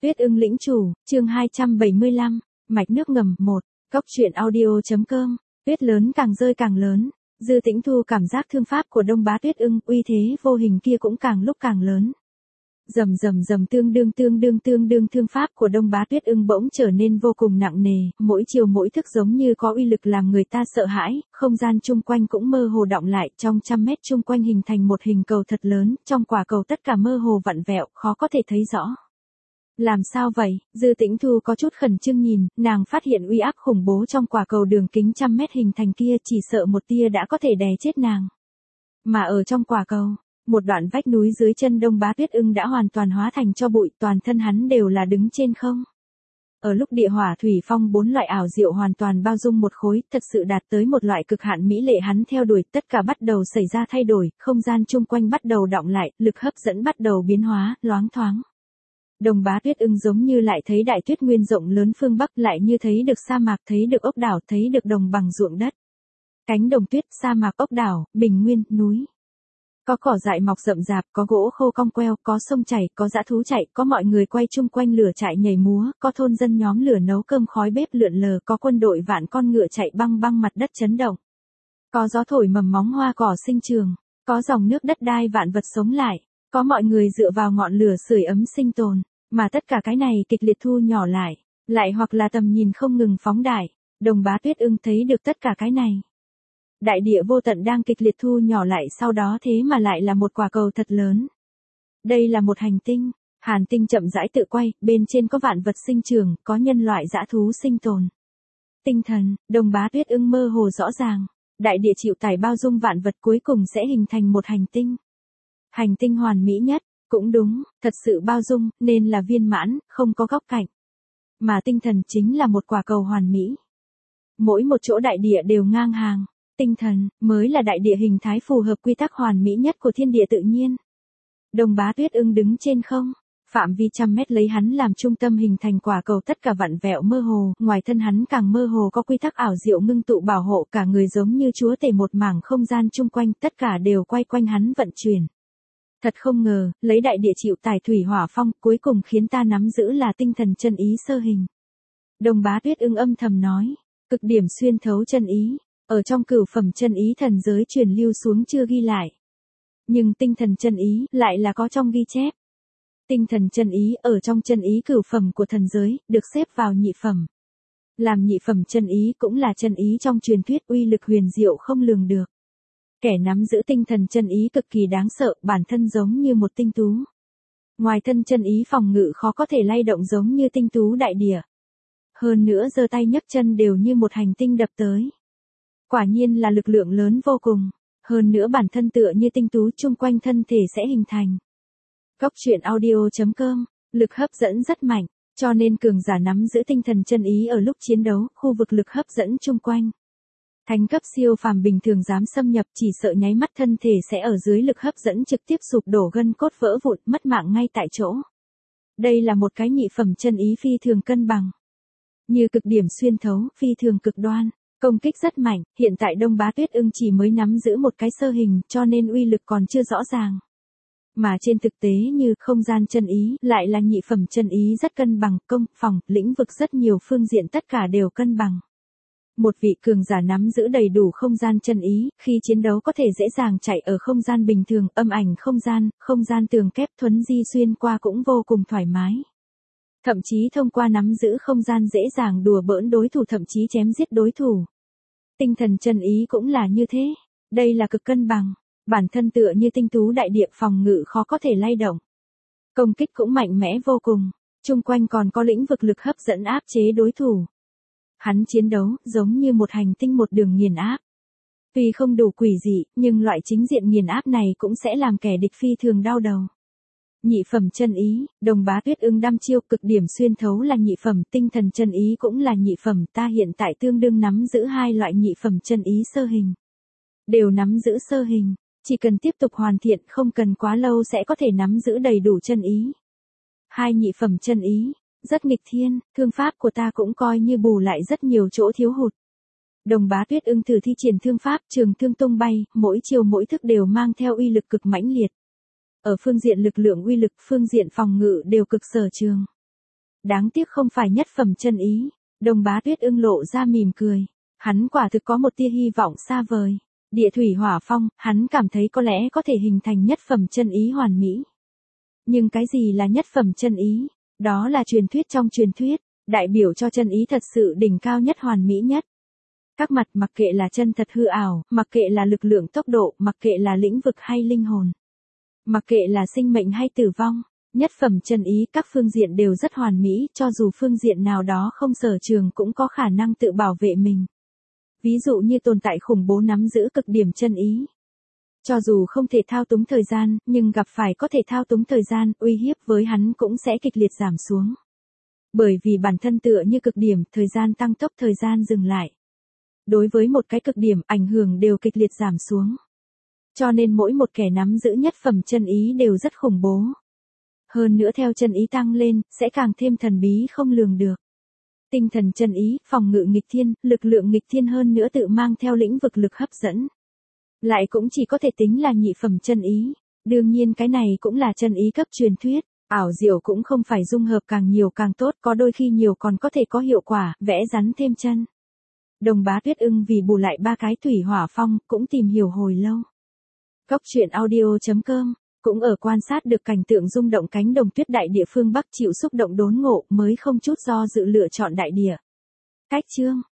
Tuyết ưng lĩnh chủ, chương 275, mạch nước ngầm 1, Cốc truyện audio.com, tuyết lớn càng rơi càng lớn, Dư Tĩnh Thu cảm giác thương pháp của Đông Bá Tuyết ưng, uy thế vô hình kia cũng càng lúc càng lớn. Rầm rầm rầm tương đương thương pháp của Đông Bá Tuyết ưng bỗng trở nên vô cùng nặng nề, mỗi chiều mỗi thức giống như có uy lực làm người ta sợ hãi, không gian chung quanh cũng mơ hồ đọng lại, trong trăm mét chung quanh hình thành một hình cầu thật lớn, trong quả cầu tất cả mơ hồ vặn vẹo, khó có thể thấy rõ. Làm sao vậy? Dư Tĩnh Thu có chút khẩn trương nhìn, nàng phát hiện uy áp khủng bố trong quả cầu đường kính trăm mét hình thành kia, chỉ sợ một tia đã có thể đè chết nàng. Mà ở trong quả cầu, một đoạn vách núi dưới chân Đông Bá Tuyết ưng đã hoàn toàn hóa thành tro bụi, toàn thân hắn đều là đứng trên không. Ở lúc địa hỏa thủy phong bốn loại ảo diệu hoàn toàn bao dung một khối, thật sự đạt tới một loại cực hạn mỹ lệ hắn theo đuổi, tất cả bắt đầu xảy ra thay đổi, không gian chung quanh bắt đầu đọng lại, lực hấp dẫn bắt đầu biến hóa, loáng thoáng. Đông Bá Tuyết ưng giống như lại thấy đại tuyết nguyên rộng lớn phương Bắc, lại như thấy được sa mạc, thấy được ốc đảo, thấy được đồng bằng ruộng đất. Cánh đồng tuyết, sa mạc, ốc đảo, bình nguyên, núi. Có cỏ dại mọc rậm rạp, có gỗ khô cong queo, có sông chảy, có dã thú chạy, có mọi người quay chung quanh lửa trại nhảy múa, có thôn dân nhóm lửa nấu cơm khói bếp lượn lờ, có quân đội vạn con ngựa chạy băng băng mặt đất chấn động. Có gió thổi mầm móng hoa cỏ sinh trường, có dòng nước đất đai vạn vật sống lại, có mọi người dựa vào ngọn lửa sưởi ấm sinh tồn, mà tất cả cái này kịch liệt thu nhỏ lại hoặc là tầm nhìn không ngừng phóng đại. Đông Bá Tuyết ưng thấy được tất cả cái này. Đại địa vô tận đang kịch liệt thu nhỏ lại, sau đó thế mà lại là một quả cầu thật lớn. Đây là một hành tinh, hàn tinh chậm rãi tự quay, bên trên có vạn vật sinh trưởng, có nhân loại dã thú sinh tồn. Tinh thần, Đông Bá Tuyết ưng mơ hồ rõ ràng, đại địa chịu tải bao dung vạn vật cuối cùng sẽ hình thành một hành tinh. Hành tinh hoàn mỹ nhất, cũng đúng, thật sự bao dung, nên là viên mãn, không có góc cạnh. Mà tinh thần chính là một quả cầu hoàn mỹ. Mỗi một chỗ đại địa đều ngang hàng. Tinh thần mới là đại địa hình thái phù hợp quy tắc hoàn mỹ nhất của thiên địa tự nhiên. Đông Bá Tuyết ưng đứng trên không, phạm vi trăm mét lấy hắn làm trung tâm hình thành quả cầu, tất cả vặn vẹo mơ hồ, ngoài thân hắn càng mơ hồ có quy tắc ảo diệu ngưng tụ bảo hộ, cả người giống như chúa tể một mảng không gian chung quanh, tất cả đều quay quanh hắn vận chuyển. Thật không ngờ, lấy đại địa chịu tải thủy hỏa phong, cuối cùng khiến ta nắm giữ là tinh thần chân ý sơ hình. Đông Bá Tuyết ưng âm thầm nói, cực điểm xuyên thấu chân ý. Ở trong cửu phẩm chân ý thần giới truyền lưu xuống chưa ghi lại. Nhưng tinh thần chân ý lại là có trong ghi chép. Tinh thần chân ý ở trong chân ý cửu phẩm của thần giới, được xếp vào nhị phẩm. Làm nhị phẩm chân ý cũng là chân ý trong truyền thuyết, uy lực huyền diệu không lường được. Kẻ nắm giữ tinh thần chân ý cực kỳ đáng sợ, bản thân giống như một tinh tú. Ngoài thân chân ý phòng ngự khó có thể lay động giống như tinh tú đại địa. Hơn nữa giơ tay nhấc chân đều như một hành tinh đập tới. Quả nhiên là lực lượng lớn vô cùng, hơn nữa bản thân tựa như tinh tú, chung quanh thân thể sẽ hình thành. Cốc truyện audio.com, lực hấp dẫn rất mạnh, cho nên cường giả nắm giữ tinh thần chân ý ở lúc chiến đấu, khu vực lực hấp dẫn chung quanh. Thánh cấp siêu phàm bình thường dám xâm nhập, chỉ sợ nháy mắt thân thể sẽ ở dưới lực hấp dẫn trực tiếp sụp đổ, gân cốt vỡ vụn, mất mạng ngay tại chỗ. Đây là một cái nhị phẩm chân ý phi thường cân bằng. Như cực điểm xuyên thấu, phi thường cực đoan. Công kích rất mạnh, hiện tại Đông Bá Tuyết ưng chỉ mới nắm giữ một cái sơ hình, cho nên uy lực còn chưa rõ ràng. Mà trên thực tế như không gian chân ý, lại là nhị phẩm chân ý rất cân bằng, công, phòng, lĩnh vực rất nhiều phương diện tất cả đều cân bằng. Một vị cường giả nắm giữ đầy đủ không gian chân ý, khi chiến đấu có thể dễ dàng chạy ở không gian bình thường, âm ảnh không gian tường kép thuấn di xuyên qua cũng vô cùng thoải mái. Thậm chí thông qua nắm giữ không gian dễ dàng đùa bỡn đối thủ, thậm chí chém giết đối thủ. Tinh thần chân ý cũng là như thế, đây là cực cân bằng, bản thân tựa như tinh tú đại địa, phòng ngự khó có thể lay động. Công kích cũng mạnh mẽ vô cùng, chung quanh còn có lĩnh vực lực hấp dẫn áp chế đối thủ. Hắn chiến đấu giống như một hành tinh, một đường nghiền áp. Tuy không đủ quỷ dị, nhưng loại chính diện nghiền áp này cũng sẽ làm kẻ địch phi thường đau đầu. Nhị phẩm chân ý, Đông Bá Tuyết ưng đăm chiêu, cực điểm xuyên thấu là nhị phẩm, tinh thần chân ý cũng là nhị phẩm, ta hiện tại tương đương nắm giữ hai loại nhị phẩm chân ý sơ hình. Đều nắm giữ sơ hình, chỉ cần tiếp tục hoàn thiện, không cần quá lâu sẽ có thể nắm giữ đầy đủ chân ý. Hai nhị phẩm chân ý, rất nghịch thiên, thương pháp của ta cũng coi như bù lại rất nhiều chỗ thiếu hụt. Đông Bá Tuyết ưng thử thi triển thương pháp, trường thương tung bay, mỗi chiều mỗi thức đều mang theo uy lực cực mãnh liệt. Ở phương diện lực lượng uy lực, phương diện phòng ngự đều cực sở trường. Đáng tiếc không phải nhất phẩm chân ý. Đông Bá Tuyết Ưng lộ ra mỉm cười. Hắn quả thực có một tia hy vọng xa vời. Địa thủy hỏa phong, hắn cảm thấy có lẽ có thể hình thành nhất phẩm chân ý hoàn mỹ. Nhưng cái gì là nhất phẩm chân ý? Đó là truyền thuyết trong truyền thuyết, đại biểu cho chân ý thật sự đỉnh cao nhất hoàn mỹ nhất. Các mặt mặc kệ là chân thật hư ảo, mặc kệ là lực lượng tốc độ, mặc kệ là lĩnh vực hay linh hồn. Mặc kệ là sinh mệnh hay tử vong, nhất phẩm chân ý các phương diện đều rất hoàn mỹ, cho dù phương diện nào đó không sở trường cũng có khả năng tự bảo vệ mình. Ví dụ như tồn tại khủng bố nắm giữ cực điểm chân ý. Cho dù không thể thao túng thời gian, nhưng gặp phải có thể thao túng thời gian, uy hiếp với hắn cũng sẽ kịch liệt giảm xuống. Bởi vì bản thân tựa như cực điểm, thời gian tăng tốc, thời gian dừng lại. Đối với một cái cực điểm, ảnh hưởng đều kịch liệt giảm xuống. Cho nên mỗi một kẻ nắm giữ nhất phẩm chân ý đều rất khủng bố. Hơn nữa theo chân ý tăng lên, sẽ càng thêm thần bí không lường được. Tinh thần chân ý, phòng ngự nghịch thiên, lực lượng nghịch thiên hơn nữa tự mang theo lĩnh vực lực hấp dẫn. Lại cũng chỉ có thể tính là nhị phẩm chân ý. Đương nhiên cái này cũng là chân ý cấp truyền thuyết. Ảo diệu cũng không phải dung hợp càng nhiều càng tốt, có đôi khi nhiều còn có thể có hiệu quả, vẽ rắn thêm chân. Đông Bá Tuyết Ưng vì bù lại ba cái thủy hỏa phong, cũng tìm hiểu hồi lâu. Cốc truyện audio.com cũng ở quan sát được cảnh tượng rung động cánh đồng tuyết đại địa phương Bắc chịu xúc động đốn ngộ mới không chút do dự lựa chọn đại địa. Cách chương